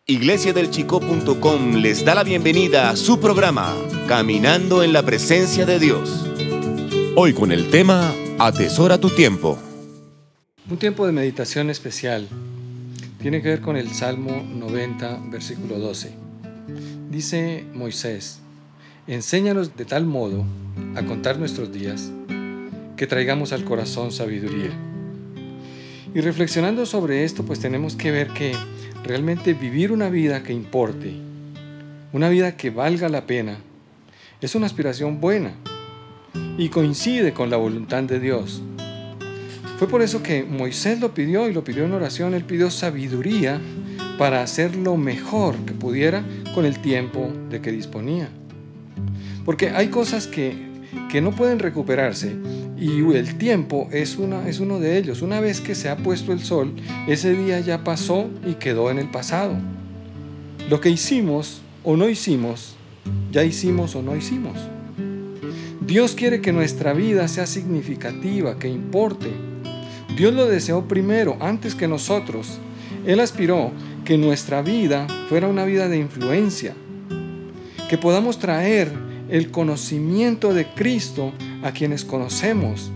iglesiadelchico.com les da la bienvenida a su programa Caminando en la Presencia de Dios. Hoy con el tema Atesora tu tiempo. Un tiempo de meditación especial tiene que ver con el Salmo 90, versículo 12. Dice Moisés: enséñanos de tal modo a contar nuestros días que traigamos al corazón sabiduría. Y reflexionando sobre esto, pues tenemos que ver que realmente vivir una vida que importe, una vida que valga la pena, es una aspiración buena y coincide con la voluntad de Dios. Fue por eso que Moisés lo pidió y lo pidió en oración. Él pidió sabiduría para hacer lo mejor que pudiera con el tiempo de que disponía. Porque hay cosas que no pueden recuperarse y el tiempo es uno de ellos. Una vez que se ha puesto el sol, ese día ya pasó y quedó en el pasado. Lo que hicimos o no hicimos, ya hicimos o no hicimos. Dios quiere que nuestra vida sea significativa, que importe. Dios lo deseó primero, antes que nosotros. Él aspiró que nuestra vida fuera una vida de influencia, que podamos traer el conocimiento de Cristo a quienes conocemos,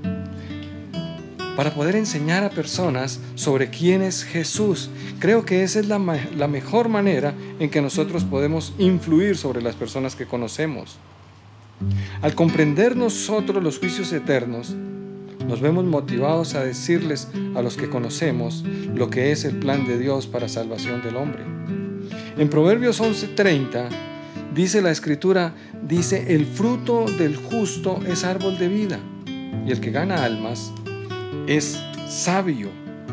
para poder enseñar a personas sobre quién es Jesús. Creo que esa es la mejor manera en que nosotros podemos influir sobre las personas que conocemos. Al comprender nosotros los juicios eternos, nos vemos motivados a decirles a los que conocemos lo que es el plan de Dios para salvación del hombre. En Proverbios 11:30 dice la Escritura, dice: el fruto del justo es árbol de vida, y el que gana almas es sabio.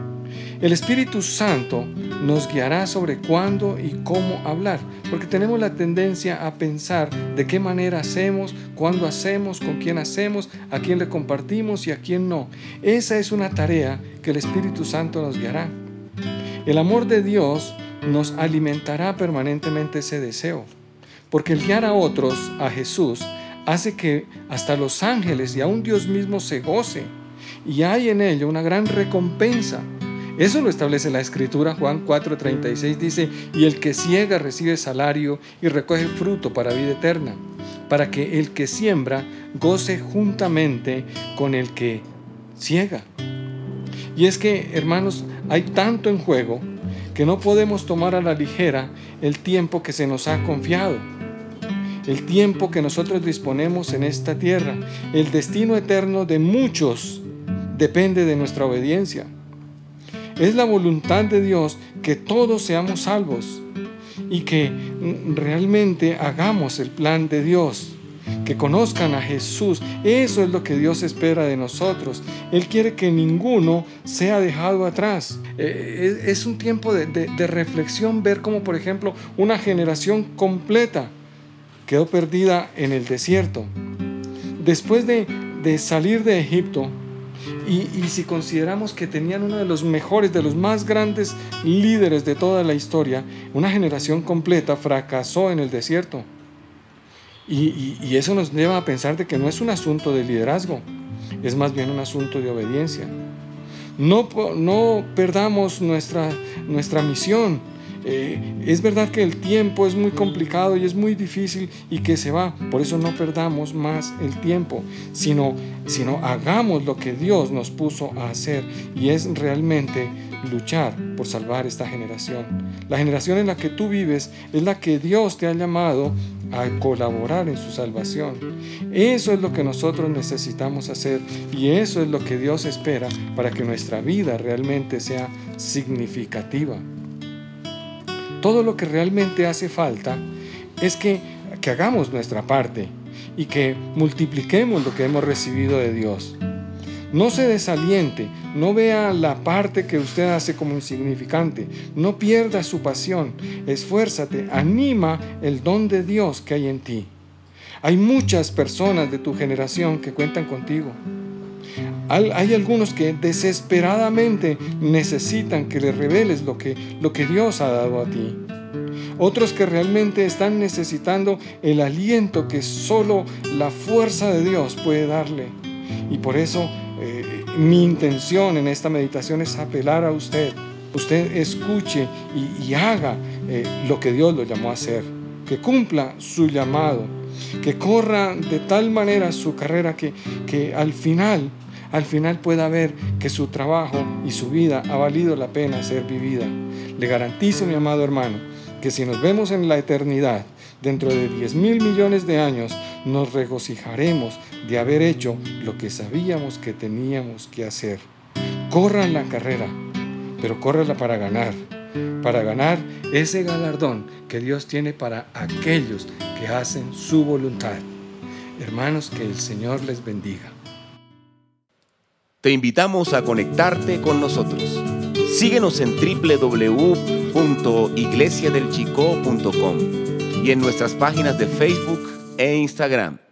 El Espíritu Santo nos guiará sobre cuándo y cómo hablar, porque tenemos la tendencia a pensar de qué manera hacemos, cuándo hacemos, con quién hacemos, a quién le compartimos y a quién no. Esa es una tarea que el Espíritu Santo nos guiará. El amor de Dios nos alimentará permanentemente ese deseo, porque el guiar a otros a Jesús hace que hasta los ángeles y aún Dios mismo se goce, y hay en ello una gran recompensa. Eso lo establece la Escritura. Juan 4:36 dice: y el que siega recibe salario y recoge fruto para vida eterna, para que el que siembra goce juntamente con el que siega. Y es que, hermanos, hay tanto en juego que no podemos tomar a la ligera el tiempo que se nos ha confiado, el tiempo que nosotros disponemos en esta tierra. El destino eterno de muchos depende de nuestra obediencia. Es la voluntad de Dios que todos seamos salvos y que realmente hagamos el plan de Dios, que conozcan a Jesús. Eso es lo que Dios espera de nosotros. Él quiere que ninguno sea dejado atrás. Es un tiempo de reflexión, ver cómo, por ejemplo, una generación completa quedó perdida en el desierto. Después de salir de Egipto, y si consideramos que tenían uno de los mejores, de los más grandes líderes de toda la historia, una generación completa fracasó en el desierto. Y eso nos lleva a pensar de que no es un asunto de liderazgo, es más bien un asunto de obediencia. No perdamos nuestra misión. Es verdad que el tiempo es muy complicado y es muy difícil y que se va. Por eso no perdamos más el tiempo, sino hagamos lo que Dios nos puso a hacer, y es realmente luchar por salvar esta generación. La generación en la que tú vives es la que Dios te ha llamado a colaborar en su salvación. Eso es lo que nosotros necesitamos hacer, y eso es lo que Dios espera para que nuestra vida realmente sea significativa. Todo lo que realmente hace falta es que hagamos nuestra parte y que multipliquemos lo que hemos recibido de Dios. No se desaliente, no vea la parte que usted hace como insignificante, no pierda su pasión, esfuérzate, anima el don de Dios que hay en ti. Hay muchas personas de tu generación que cuentan contigo. Hay algunos que desesperadamente necesitan que les reveles lo que Dios ha dado a ti. Otros que realmente están necesitando el aliento que solo la fuerza de Dios puede darle. Y por eso mi intención en esta meditación es apelar a usted usted escuche y haga lo que Dios lo llamó a hacer, que cumpla su llamado, que corra de tal manera su carrera que al final pueda ver que su trabajo y su vida ha valido la pena ser vivida. Le garantizo, mi amado hermano, que si nos vemos en la eternidad, dentro de 10,000 millones de años, nos regocijaremos de haber hecho lo que sabíamos que teníamos que hacer. Corran la carrera, pero córrala para ganar ese galardón que Dios tiene para aquellos que hacen su voluntad. Hermanos, que el Señor les bendiga. Te invitamos a conectarte con nosotros. Síguenos en www.iglesiadelchico.com y en nuestras páginas de Facebook e Instagram.